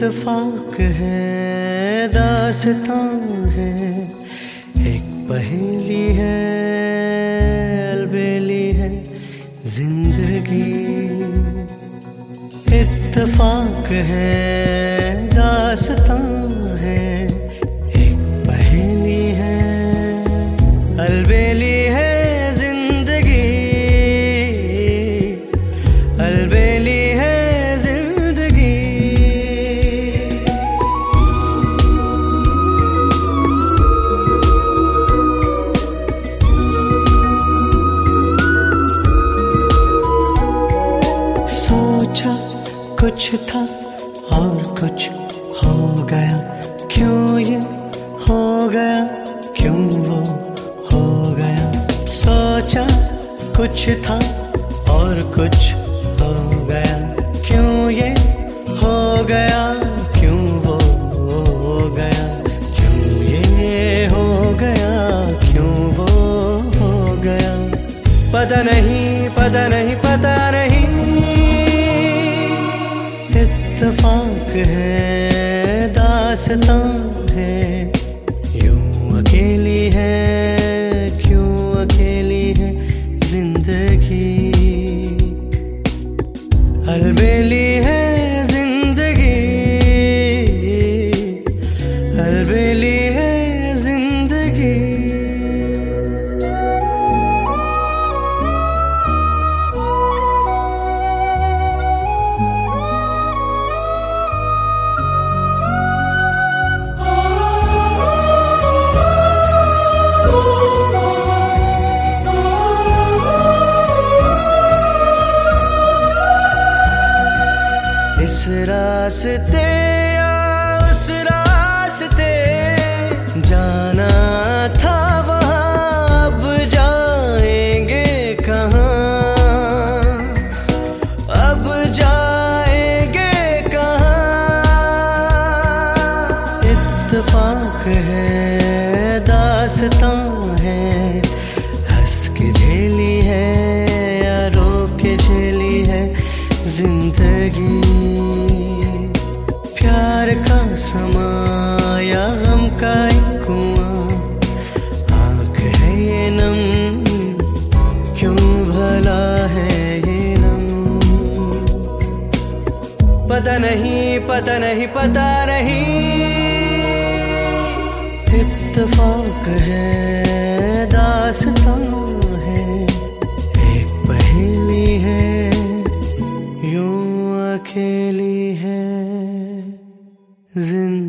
इत्तेफाक है, दास्तां है, एक पहेली है, अलबेली है जिंदगी। इत्तेफाक है, दास्तां है, एक पहेली है, अलबेली है जिंदगी, अलबेली है जिंदगी। सोचा कुछ था और कुछ हो गया, क्यों ये हो गया, क्यों वो हो गया। सोचा कुछ था और कुछ हो गया, क्यों ये हो गया, क्यों वो हो गया, क्यों ये हो गया, क्यों वो हो गया। पता नहीं, पता नहीं, पता नहीं। इत्तेफाक है, दास्तां है, यूं अकेली है, क्यों अकेली है जिंदगी, अलबेली है जिंदगी, अलबेली है जिंदगी। इस रास्ते या उस रास्ते जाना था वहाँ, अब जाएंगे कहाँ, अब जाएंगे कहाँ। इत्तेफाक है, दास्तां है, हंस के झेली है या रो के झेली है जिंदगी। प्यार का समाया हम का एक कुआं, आँख है ये नम, क्यों भला है ये नम। पता नहीं, पता नहीं, पता नहीं। इत्तेफाक है, दास्तां है, एक पहेली है, यूं अकेली है जिंदगी।